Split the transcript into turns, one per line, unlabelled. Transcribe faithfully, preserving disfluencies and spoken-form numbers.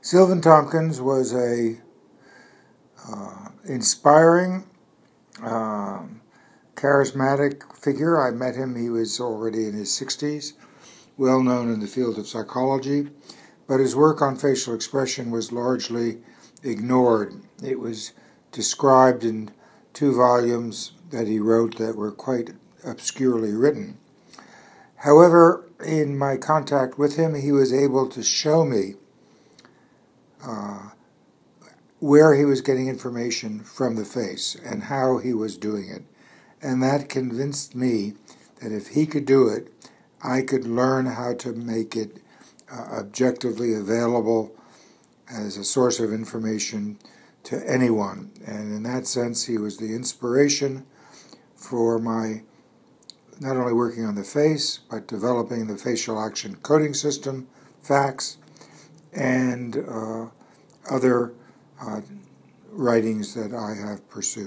Sylvan Tompkins was a uh, inspiring, uh, charismatic figure. I met him, he was already in his sixties, well known in the field of psychology, but his work on facial expression was largely ignored. It was described in two volumes that he wrote that were quite obscurely written. However, in my contact with him, he was able to show me uh, where he was getting information from the face and how he was doing it. And that convinced me that if he could do it, I could learn how to make it uh, objectively available as a source of information to anyone. And in that sense, he was the inspiration for my not only working on the face, but developing the facial action coding system, FACS, and uh, other uh, writings that I have pursued.